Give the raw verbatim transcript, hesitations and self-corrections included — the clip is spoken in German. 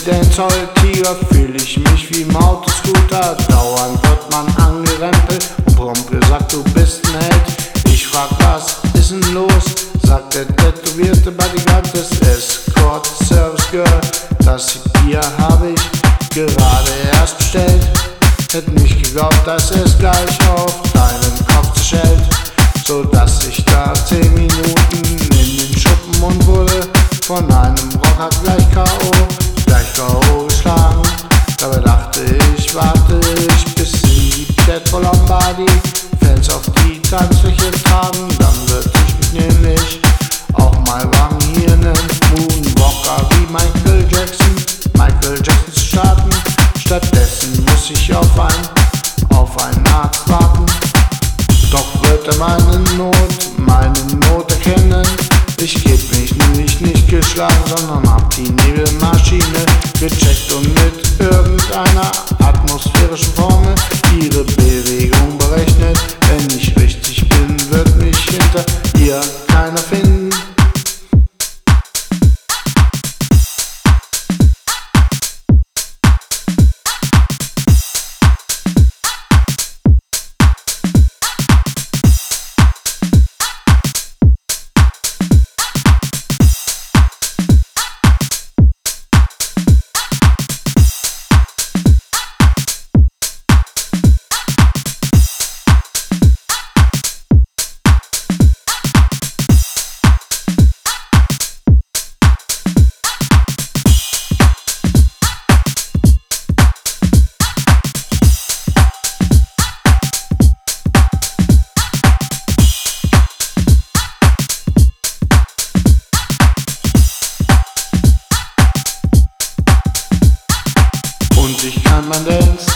Dancehall-Tiger fühl ich mich wie im Autoscooter. Dauernd wird man angerempelt und prompt gesagt, du bist ein Held. Ich frag, was ist denn los? Sagt der tätowierte Bodyguard des Escort Service Girl. Das Bier habe ich gerade erst bestellt. Hätte nicht geglaubt, dass es gleich auf deinen Kopf zerschellt, so dass ich da zehn Minuten in den Schuppen und wurde von einem Rocker gleich K O, gleich K O geschlagen. Dabei dachte ich, warte ich, bis sie Pietro Lombardi Fans auf die Tanzfläche tragen. Dann wird ich mich nämlich auch mal wagen, hier nen Moonwalker wie Michael Jackson, Michael Jackson zu starten. Stattdessen muss ich auf ein, auf einen Arzt warten. Doch wird er meine Not, meine Not erkennen. Ich geb mich nämlich nicht geschlagen, sondern hab die Nebelmaschine gecheckt und mit irgendeiner atmosphärischen Formel ihre Bewegung berechnet. Wenn ich richtig bin, wird mich hinter ihr keiner finden. Ich kann mein Dance